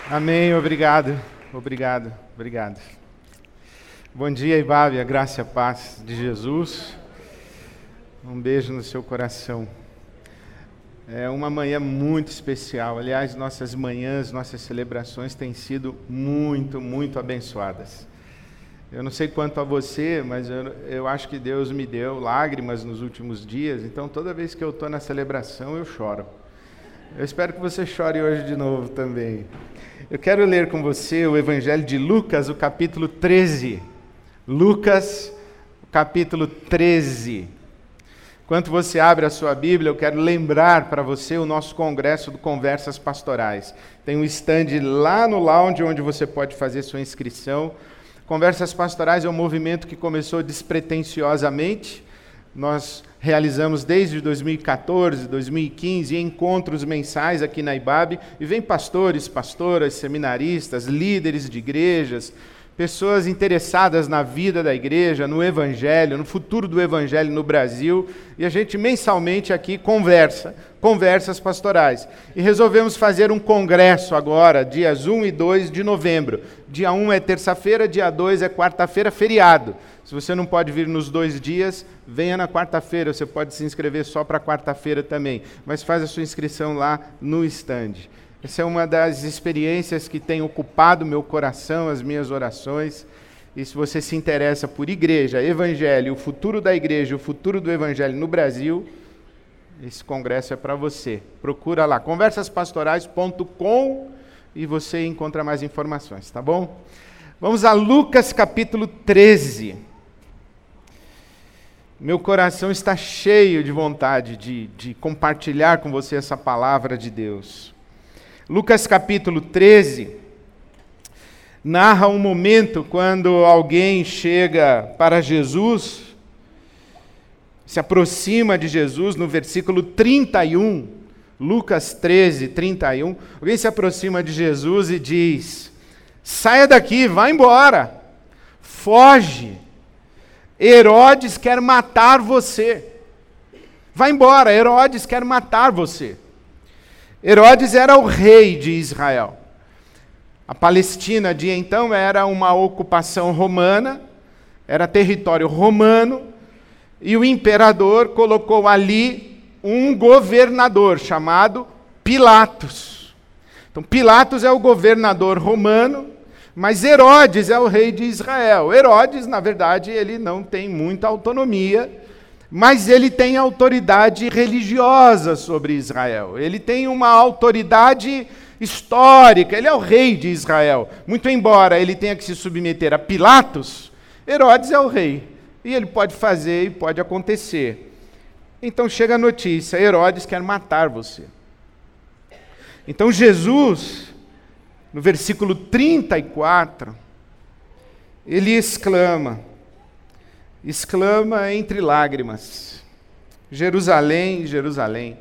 Amém, obrigado. Bom dia, Ibabe, a graça e a paz de Jesus. Um beijo no seu coração. É uma manhã muito especial. Aliás, nossas manhãs, nossas celebrações têm sido muito abençoadas. Eu não sei quanto a você, mas eu acho que Deus me deu lágrimas nos últimos dias, então toda vez que eu estou na celebração eu choro. Eu espero que você chore hoje de novo também. Eu quero ler com você o Evangelho de Lucas, o capítulo 13. Lucas, capítulo 13. Enquanto você abre a sua Bíblia, eu quero lembrar para você o nosso congresso do Conversas Pastorais. Tem um stand lá no lounge onde você pode fazer sua inscrição. Conversas Pastorais é um movimento que começou despretensiosamente. Nós realizamos desde 2014, 2015 encontros mensais aqui na Ibabe, e vem pastores, pastoras, seminaristas, líderes de igrejas, pessoas interessadas na vida da igreja, no Evangelho, no futuro do Evangelho no Brasil, e a gente mensalmente aqui conversas pastorais. E resolvemos fazer um congresso agora, dias 1 e 2 de novembro. Dia 1 é terça-feira, dia 2 é quarta-feira, feriado. Se você não pode vir nos 2 dias, venha na quarta-feira, você pode se inscrever só para quarta-feira também, mas faz a sua inscrição lá no stand. Essa é uma das experiências que tem ocupado meu coração, as minhas orações. E se você se interessa por igreja, evangelho, o futuro da igreja, o futuro do evangelho no Brasil, esse congresso é para você. Procura lá, conversaspastorais.com, e você encontra mais informações, tá bom? Vamos a Lucas capítulo 13. Meu coração está cheio de vontade de compartilhar com você essa palavra de Deus. Lucas capítulo 13 narra um momento quando alguém chega para Jesus, se aproxima de Jesus, no versículo 31, Lucas 13, 31, alguém se aproxima de Jesus e diz: saia daqui, vá embora, foge, Herodes quer matar você, vá embora, Herodes quer matar você. Herodes era o rei de Israel. A Palestina de então era uma ocupação romana, era território romano, e o imperador colocou ali um governador chamado Pilatos. Então Pilatos é o governador romano, mas Herodes é o rei de Israel. Herodes, na verdade, ele não tem muita autonomia, mas ele tem autoridade religiosa sobre Israel. Ele tem uma autoridade histórica, ele é o rei de Israel. Muito embora ele tenha que se submeter a Pilatos, Herodes é o rei. E ele pode fazer e pode acontecer. Então chega a notícia: Herodes quer matar você. Então Jesus, no versículo 34, ele exclama entre lágrimas: Jerusalém, Jerusalém,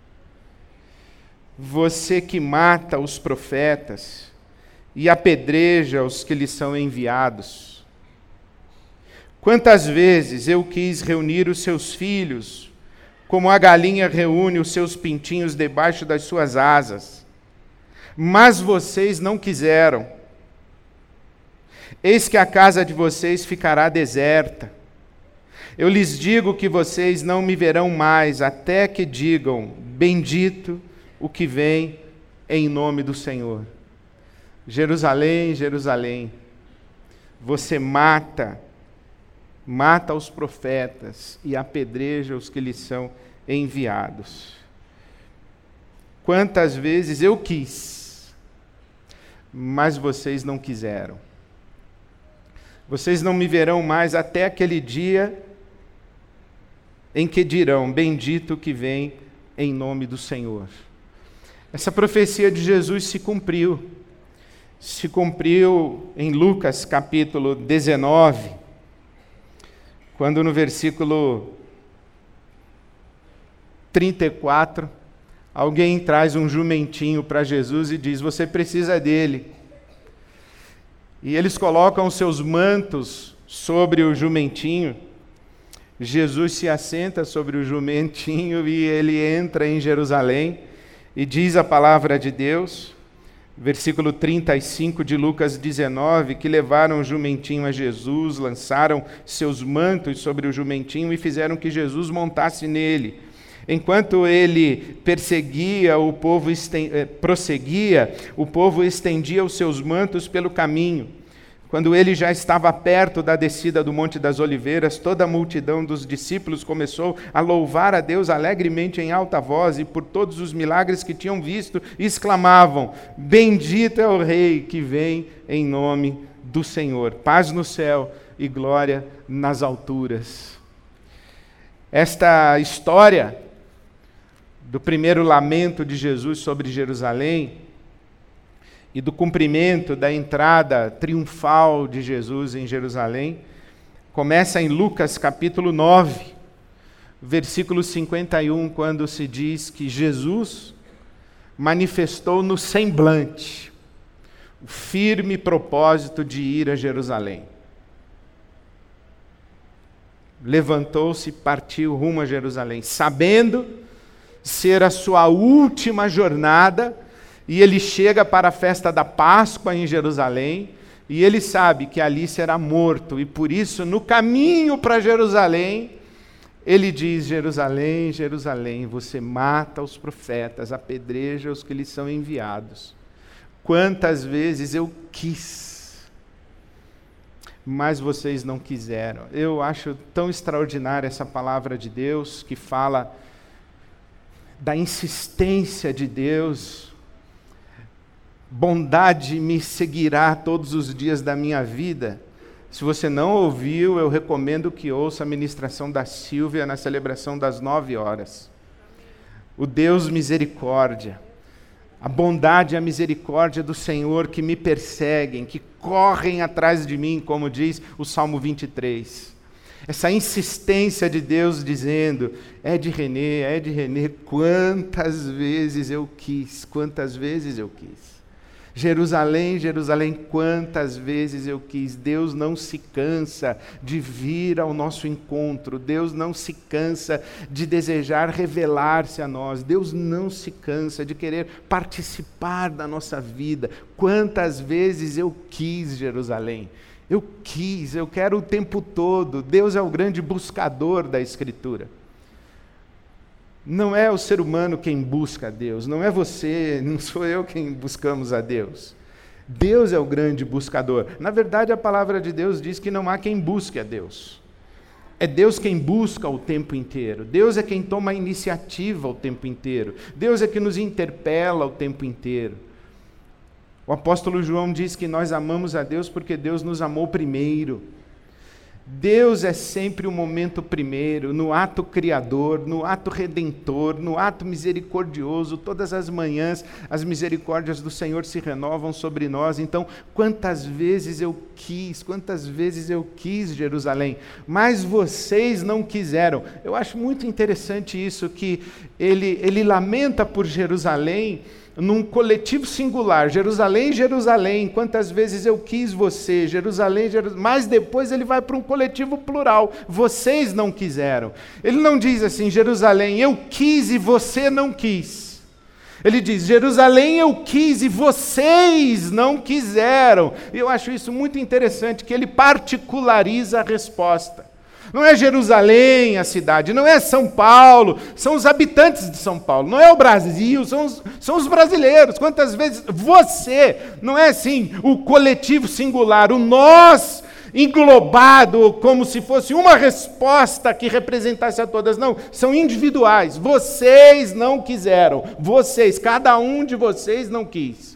você que mata os profetas e apedreja os que lhes são enviados. Quantas vezes eu quis reunir os seus filhos, como a galinha reúne os seus pintinhos debaixo das suas asas, mas vocês não quiseram. Eis que a casa de vocês ficará deserta. Eu lhes digo que vocês não me verão mais, até que digam: bendito o que vem em nome do Senhor. Jerusalém, Jerusalém, você mata os profetas e apedreja os que lhes são enviados. Quantas vezes eu quis, mas vocês não quiseram. Vocês não me verão mais até aquele dia em que dirão: bendito que vem em nome do Senhor. Essa profecia de Jesus se cumpriu em Lucas capítulo 19, quando no versículo 34, alguém traz um jumentinho para Jesus e diz: você precisa dele. E eles colocam os seus mantos sobre o jumentinho. Jesus se assenta sobre o jumentinho e ele entra em Jerusalém, e diz a palavra de Deus, Versículo 35 de Lucas 19, que levaram o jumentinho a Jesus, lançaram seus mantos sobre o jumentinho e fizeram que Jesus montasse nele. Enquanto ele prosseguia, o povo estendia os seus mantos pelo caminho. Quando ele já estava perto da descida do Monte das Oliveiras, toda a multidão dos discípulos começou a louvar a Deus alegremente em alta voz, e por todos os milagres que tinham visto, exclamavam: bendito é o Rei que vem em nome do Senhor. Paz no céu e glória nas alturas. Esta história do primeiro lamento de Jesus sobre Jerusalém e do cumprimento da entrada triunfal de Jesus em Jerusalém, começa em Lucas capítulo 9, versículo 51, quando se diz que Jesus manifestou no semblante o firme propósito de ir a Jerusalém. Levantou-se e partiu rumo a Jerusalém, sabendo ser a sua última jornada. E ele chega para a festa da Páscoa em Jerusalém, e ele sabe que ali será morto, e por isso, no caminho para Jerusalém, ele diz: Jerusalém, Jerusalém, você mata os profetas, apedreja os que lhes são enviados. Quantas vezes eu quis, mas vocês não quiseram. Eu acho tão extraordinária essa palavra de Deus, que fala da insistência de Deus. Bondade me seguirá todos os dias da minha vida. Se você não ouviu, eu recomendo que ouça a ministração da Silvia na celebração das 9h. O Deus misericórdia, a bondade e a misericórdia do Senhor que me perseguem, que correm atrás de mim, como diz o Salmo 23. Essa insistência de Deus dizendo: é de Renê, quantas vezes eu quis, quantas vezes eu quis. Jerusalém, Jerusalém, quantas vezes eu quis. Deus não se cansa de vir ao nosso encontro. Deus não se cansa de desejar revelar-se a nós. Deus não se cansa de querer participar da nossa vida. Quantas vezes eu quis Jerusalém. Eu quero o tempo todo. Deus é o grande buscador da Escritura. Não é o ser humano quem busca a Deus, não é você, não sou eu quem buscamos a Deus. Deus é o grande buscador. Na verdade, a palavra de Deus diz que não há quem busque a Deus. É Deus quem busca o tempo inteiro. Deus é quem toma a iniciativa o tempo inteiro. Deus é que nos interpela o tempo inteiro. O apóstolo João diz que nós amamos a Deus porque Deus nos amou primeiro. Deus é sempre o momento primeiro, no ato criador, no ato redentor, no ato misericordioso. Todas as manhãs as misericórdias do Senhor se renovam sobre nós. Então, quantas vezes eu quis Jerusalém, mas vocês não quiseram. Eu acho muito interessante isso, que ele lamenta por Jerusalém num coletivo singular: Jerusalém, Jerusalém, quantas vezes eu quis você, Jerusalém, Jerusalém. Mas depois ele vai para um coletivo plural: vocês não quiseram. Ele não diz assim: Jerusalém, eu quis e você não quis. Ele diz: Jerusalém, eu quis e vocês não quiseram. E eu acho isso muito interessante, que ele particulariza a resposta. Não é Jerusalém a cidade, não é São Paulo, são os habitantes de São Paulo, não é o Brasil, são os brasileiros. Quantas vezes você, não é assim o coletivo singular, o nós englobado como se fosse uma resposta que representasse a todas. Não, são individuais. Vocês não quiseram, cada um de vocês não quis.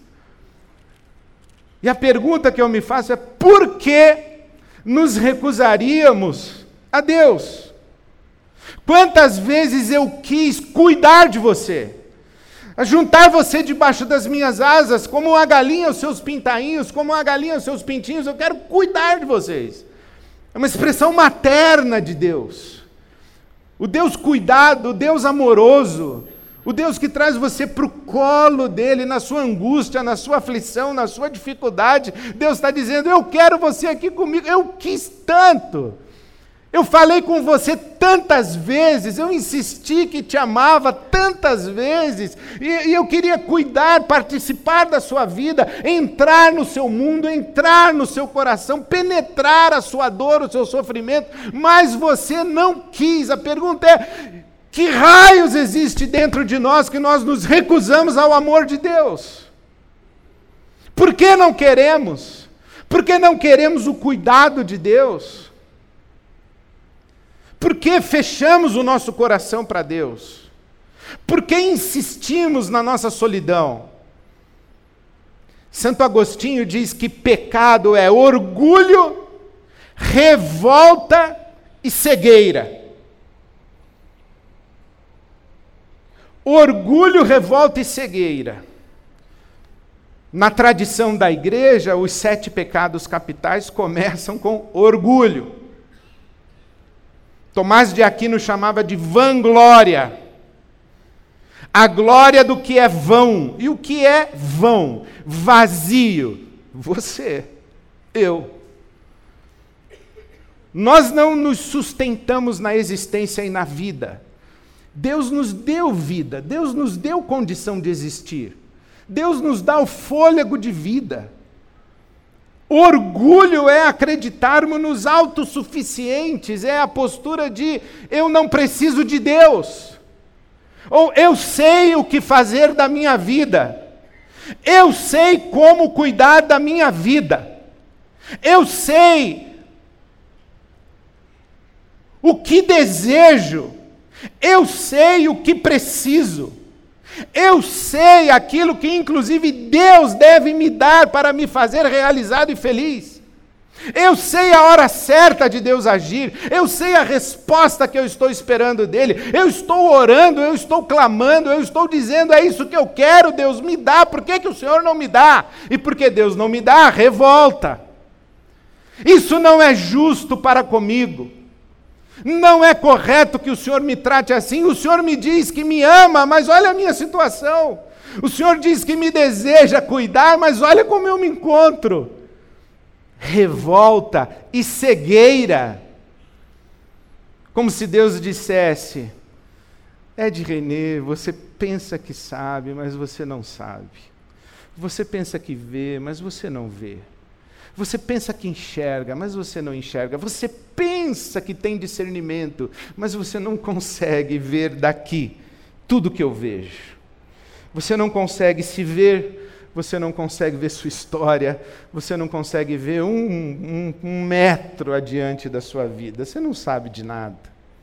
E a pergunta que eu me faço é: por que nos recusaríamos a Deus? Quantas vezes eu quis cuidar de você, juntar você debaixo das minhas asas, como uma galinha os seus pintainhos, como uma galinha os seus pintinhos. Eu quero cuidar de vocês. É uma expressão materna de Deus. O Deus cuidado, o Deus amoroso, o Deus que traz você para o colo dele, na sua angústia, na sua aflição, na sua dificuldade. Deus está dizendo: eu quero você aqui comigo. Eu quis tanto. Eu falei com você tantas vezes, eu insisti que te amava tantas vezes, e eu queria cuidar, participar da sua vida, entrar no seu mundo, entrar no seu coração, penetrar a sua dor, o seu sofrimento, mas você não quis. A pergunta é: que raios existe dentro de nós que nós nos recusamos ao amor de Deus? Por que não queremos? Por que não queremos o cuidado de Deus? Por que fechamos o nosso coração para Deus? Por que insistimos na nossa solidão? Santo Agostinho diz que pecado é orgulho, revolta e cegueira. Orgulho, revolta e cegueira. Na tradição da igreja, os 7 pecados capitais começam com orgulho. Tomás de Aquino chamava de vanglória. A glória do que é vão. E o que é vão? Vazio. Você, eu. Nós não nos sustentamos na existência e na vida. Deus nos deu vida, Deus nos deu condição de existir. Deus nos dá o fôlego de vida. Orgulho é acreditarmos nos autossuficientes, é a postura de eu não preciso de Deus. Ou eu sei o que fazer da minha vida. Eu sei como cuidar da minha vida. Eu sei o que desejo. Eu sei o que preciso. Eu sei aquilo que inclusive Deus deve me dar para me fazer realizado e feliz. Eu sei a hora certa de Deus agir. Eu sei a resposta que eu estou esperando dele. Eu estou orando, eu estou clamando, eu estou dizendo: é isso que eu quero, Deus me dá. Por que o Senhor não me dá? E porque Deus não me dá, revolta. Isso não é justo para comigo. Não é correto que o Senhor me trate assim. O Senhor me diz que me ama, mas olha a minha situação. O Senhor diz que me deseja cuidar, mas olha como eu me encontro. Revolta e cegueira. Como se Deus dissesse: Ed René, você pensa que sabe, mas você não sabe. Você pensa que vê, mas você não vê. Você pensa que enxerga, mas você não enxerga. Você pensa que tem discernimento, mas você não consegue ver daqui tudo que eu vejo. Você não consegue se ver, você não consegue ver sua história, você não consegue ver um metro adiante da sua vida. Você não sabe de nada.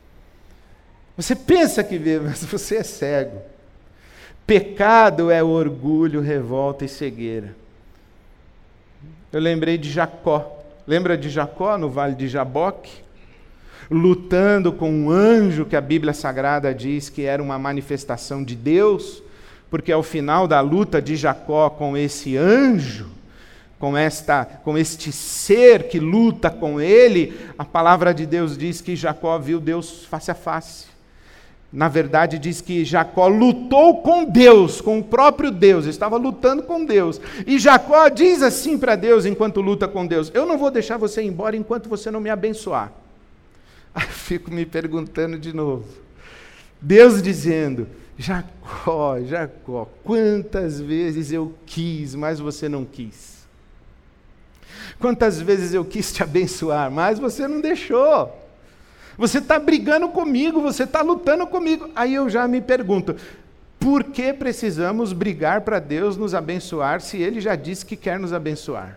Você pensa que vê, mas você é cego. Pecado é orgulho, revolta e cegueira. Eu lembrei de Jacó. Lembra de Jacó no vale de Jaboque? Lutando com um anjo que a Bíblia Sagrada diz que era uma manifestação de Deus, porque ao final da luta de Jacó com esse anjo, com este ser que luta com ele, a palavra de Deus diz que Jacó viu Deus face a face. Na verdade, diz que Jacó lutou com Deus, com o próprio Deus, estava lutando com Deus. E Jacó diz assim para Deus, enquanto luta com Deus: eu não vou deixar você ir embora enquanto você não me abençoar. Aí fico me perguntando de novo. Deus dizendo: Jacó, Jacó, quantas vezes eu quis, mas você não quis. Quantas vezes eu quis te abençoar, mas você não deixou. Você está brigando comigo, você está lutando comigo. Aí eu já me pergunto: por que precisamos brigar para Deus nos abençoar, se Ele já disse que quer nos abençoar?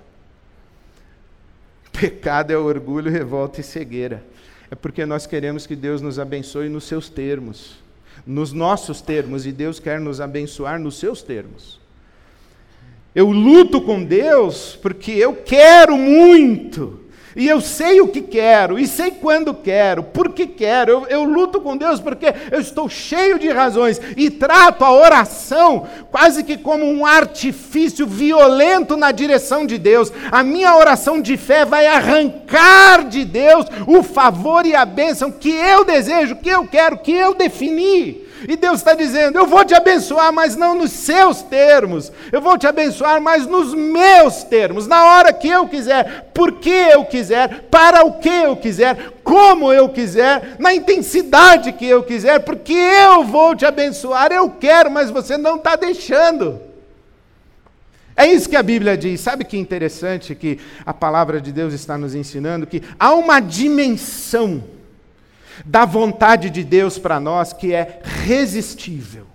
Pecado é orgulho, revolta e cegueira. É porque nós queremos que Deus nos abençoe nos seus termos, nos nossos termos, e Deus quer nos abençoar nos seus termos. Eu luto com Deus porque eu quero muito. E eu sei o que quero, e sei quando quero, porque quero. Eu luto com Deus porque eu estou cheio de razões e trato a oração quase que como um artifício violento na direção de Deus. A minha oração de fé vai arrancar de Deus o favor e a bênção que eu desejo, que eu quero, que eu defini. E Deus está dizendo, eu vou te abençoar, mas não nos seus termos. Eu vou te abençoar, mas nos meus termos, na hora que eu quiser, porque eu quiser, para o que eu quiser, como eu quiser, na intensidade que eu quiser, porque eu vou te abençoar, eu quero, mas você não está deixando. É isso que a Bíblia diz. Sabe que interessante que a palavra de Deus está nos ensinando? Que há uma dimensão da vontade de Deus para nós que é irresistível.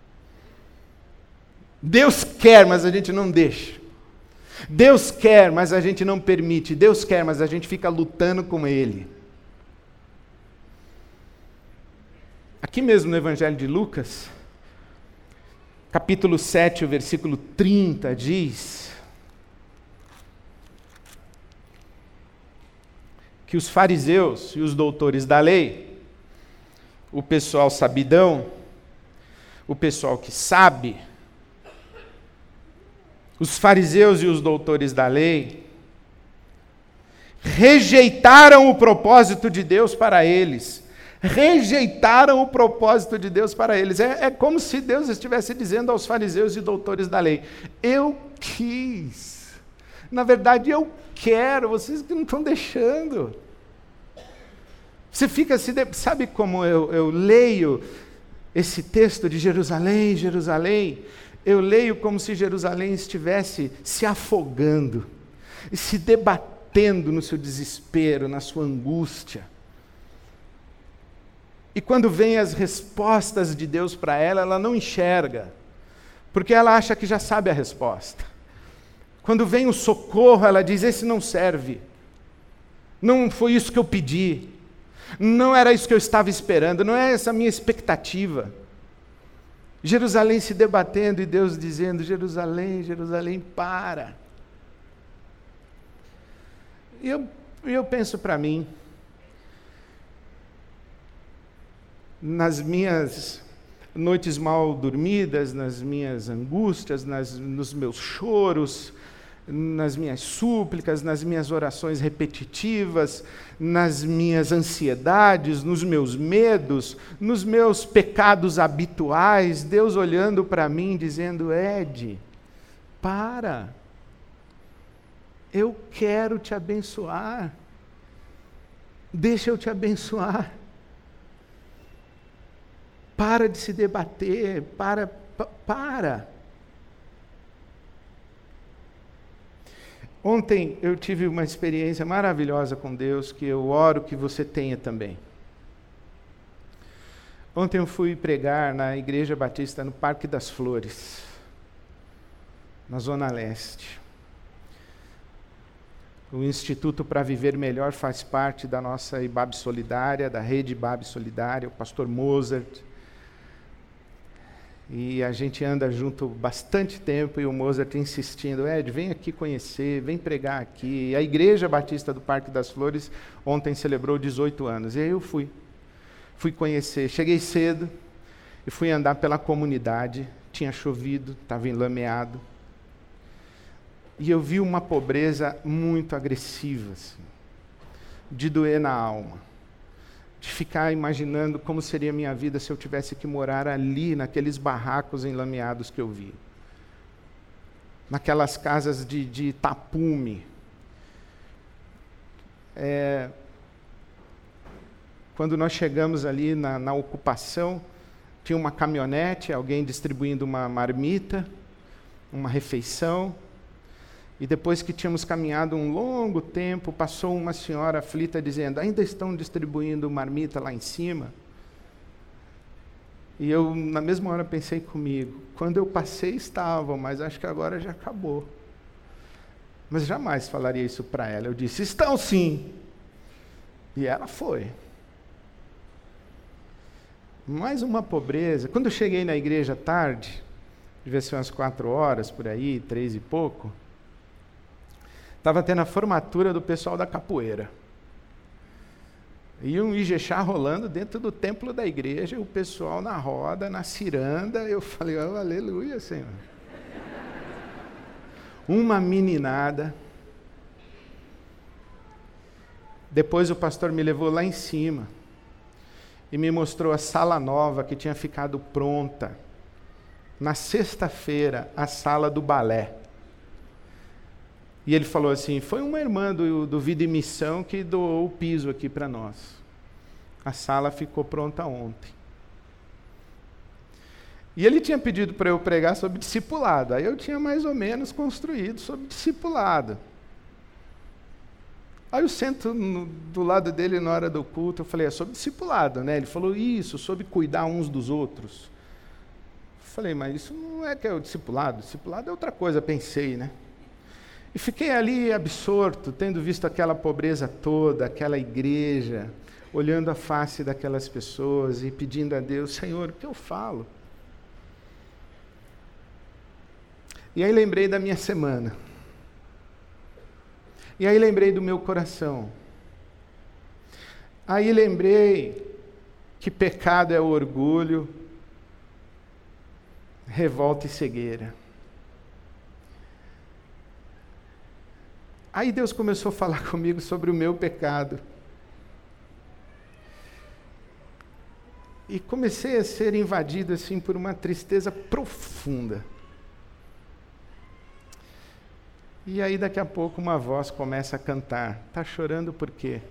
Deus quer, mas a gente não deixa. Deus quer, mas a gente não permite. Deus quer, mas a gente fica lutando com Ele. Aqui mesmo no Evangelho de Lucas, capítulo 7, o versículo 30 diz que os fariseus e os doutores da lei, o pessoal sabidão, o pessoal que sabe, os fariseus e os doutores da lei, rejeitaram o propósito de Deus para eles. Rejeitaram o propósito de Deus para eles. É como se Deus estivesse dizendo aos fariseus e doutores da lei, eu quis, na verdade eu quero, vocês que não estão deixando. Você fica assim, sabe como eu leio esse texto de Jerusalém, Jerusalém? Eu leio como se Jerusalém estivesse se afogando, e se debatendo no seu desespero, na sua angústia. E quando vem as respostas de Deus para ela, ela não enxerga, porque ela acha que já sabe a resposta. Quando vem o socorro, ela diz, esse não serve, não foi isso que eu pedi, não era isso que eu estava esperando, não é essa a minha expectativa. Jerusalém se debatendo e Deus dizendo, Jerusalém, Jerusalém, para. E eu penso para mim, nas minhas noites mal dormidas, nas minhas angústias, nos meus choros, nas minhas súplicas, nas minhas orações repetitivas, nas minhas ansiedades, nos meus medos, nos meus pecados habituais, Deus olhando para mim dizendo, Ed, para, eu quero te abençoar, deixa eu te abençoar. Para de se debater, para. Ontem eu tive uma experiência maravilhosa com Deus, que eu oro que você tenha também. Ontem eu fui pregar na Igreja Batista no Parque das Flores, na Zona Leste. O Instituto para Viver Melhor faz parte da nossa IBAB Solidária, da rede IBAB Solidária, o pastor Mozart. E a gente anda junto bastante tempo e o Mozart insistindo, Ed, vem aqui conhecer, vem pregar aqui. A Igreja Batista do Parque das Flores ontem celebrou 18 anos. E aí eu fui conhecer. Cheguei cedo e fui andar pela comunidade. Tinha chovido, estava enlameado. E eu vi uma pobreza muito agressiva, assim, de doer na alma. De ficar imaginando como seria a minha vida se eu tivesse que morar ali, naqueles barracos enlameados que eu vi. Naquelas casas de tapume. Quando nós chegamos ali na ocupação, tinha uma caminhonete, alguém distribuindo uma marmita, uma refeição. E depois que tínhamos caminhado um longo tempo, passou uma senhora aflita dizendo, ainda estão distribuindo marmita lá em cima? E eu, na mesma hora, pensei comigo, quando eu passei estavam, mas acho que agora já acabou. Mas jamais falaria isso para ela. Eu disse, estão sim. E ela foi. Mais uma pobreza. Quando eu cheguei na igreja tarde, devia ser umas 4 horas, por aí, 3 e pouco, estava tendo a formatura do pessoal da capoeira. E um Ijexá rolando dentro do templo da igreja, o pessoal na roda, na ciranda. Eu falei, oh, aleluia, Senhor. Uma meninada. Depois o pastor me levou lá em cima. e me mostrou a sala nova que tinha ficado pronta. Na sexta-feira, a sala do balé. E ele falou assim, foi uma irmã do Vida e Missão que doou o piso aqui para nós. A sala ficou pronta ontem. E ele tinha pedido para eu pregar sobre discipulado. Aí eu tinha mais ou menos construído sobre discipulado. Aí eu sento do lado dele na hora do culto, eu falei, é sobre discipulado, né? Ele falou, isso, sobre cuidar uns dos outros. Eu falei, mas isso não é que é o discipulado é outra coisa, pensei, né? E fiquei ali absorto, tendo visto aquela pobreza toda, aquela igreja, olhando a face daquelas pessoas e pedindo a Deus, Senhor, o que eu falo? E aí lembrei da minha semana. E aí lembrei do meu coração. Aí lembrei que pecado é orgulho, revolta e cegueira. Aí Deus começou a falar comigo sobre o meu pecado. E comecei a ser invadido assim por uma tristeza profunda. E aí daqui a pouco uma voz começa a cantar. Tá chorando por quê?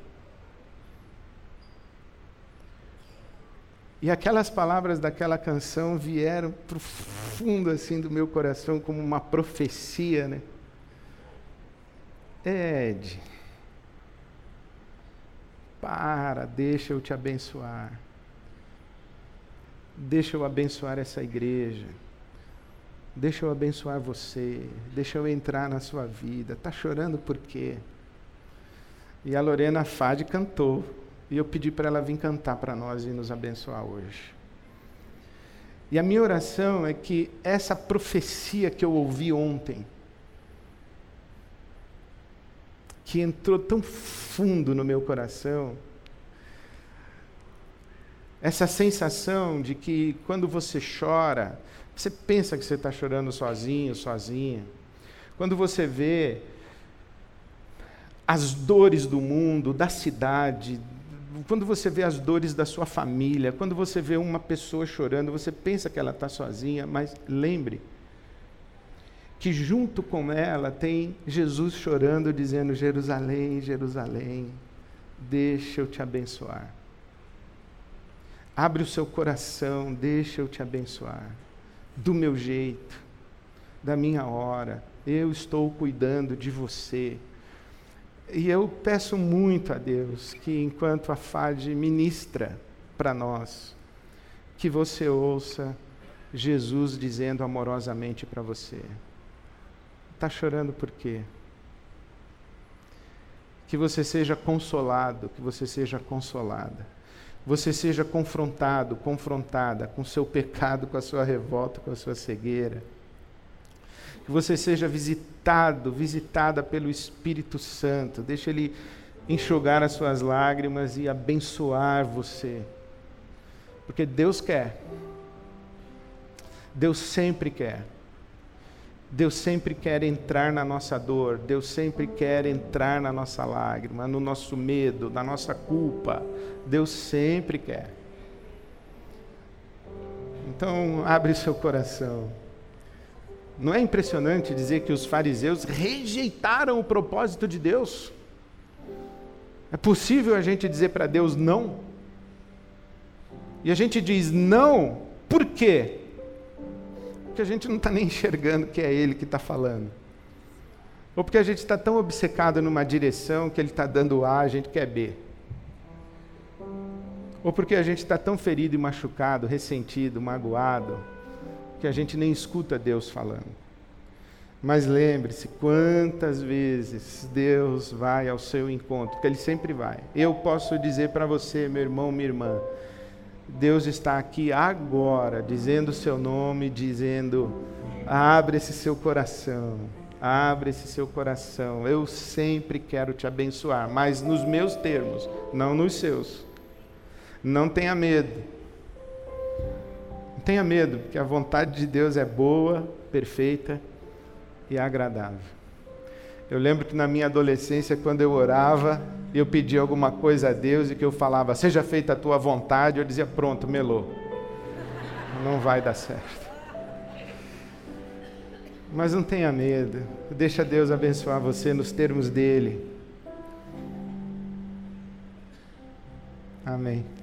E aquelas palavras daquela canção vieram profundo assim do meu coração como uma profecia, né? Ed, deixa eu te abençoar. Deixa eu abençoar essa igreja. Deixa eu abençoar você. Deixa eu entrar na sua vida. Está chorando por quê? E a Lorena Fade cantou. E eu pedi para ela vir cantar para nós e nos abençoar hoje. E a minha oração é que essa profecia que eu ouvi ontem, que entrou tão fundo no meu coração, essa sensação de que quando você chora, você pensa que você está chorando sozinho, sozinha. Quando você vê as dores do mundo, da cidade, quando você vê as dores da sua família, quando você vê uma pessoa chorando, você pensa que ela está sozinha, mas lembre que junto com ela tem Jesus chorando, dizendo, Jerusalém, Jerusalém, deixa eu te abençoar. Abre o seu coração, deixa eu te abençoar. Do meu jeito, da minha hora, eu estou cuidando de você. E eu peço muito a Deus que, enquanto a Fade ministra para nós, que você ouça Jesus dizendo amorosamente para você, está chorando por quê? Que você seja consolado, que você seja consolada. Você seja confrontado, confrontada com o seu pecado, com a sua revolta, com a sua cegueira. Que você seja visitado, visitada pelo Espírito Santo. Deixa Ele enxugar as suas lágrimas e abençoar você. Porque Deus quer. Deus sempre quer. Deus sempre quer entrar na nossa dor, Deus sempre quer entrar na nossa lágrima, no nosso medo, na nossa culpa. Deus sempre quer. Então, abre seu coração. Não é impressionante dizer que os fariseus rejeitaram o propósito de Deus? É possível a gente dizer para Deus não? E a gente diz não, por quê? Porque a gente não está nem enxergando que é Ele que está falando. Ou porque a gente está tão obcecado numa direção que Ele está dando A, a gente quer B. Ou porque a gente está tão ferido e machucado, ressentido, magoado, que a gente nem escuta Deus falando. Mas lembre-se, quantas vezes Deus vai ao seu encontro, porque Ele sempre vai. Eu posso dizer para você, meu irmão, minha irmã, Deus está aqui agora, dizendo o seu nome, dizendo, abre esse seu coração, abre esse seu coração, eu sempre quero te abençoar, mas nos meus termos, não nos seus. Não tenha medo. Não tenha medo, porque a vontade de Deus é boa, perfeita e agradável. Eu lembro que na minha adolescência, quando eu orava, eu pedia alguma coisa a Deus e que eu falava, seja feita a tua vontade, eu dizia, pronto, melou. Não vai dar certo. Mas não tenha medo, deixa Deus abençoar você nos termos dele. Amém.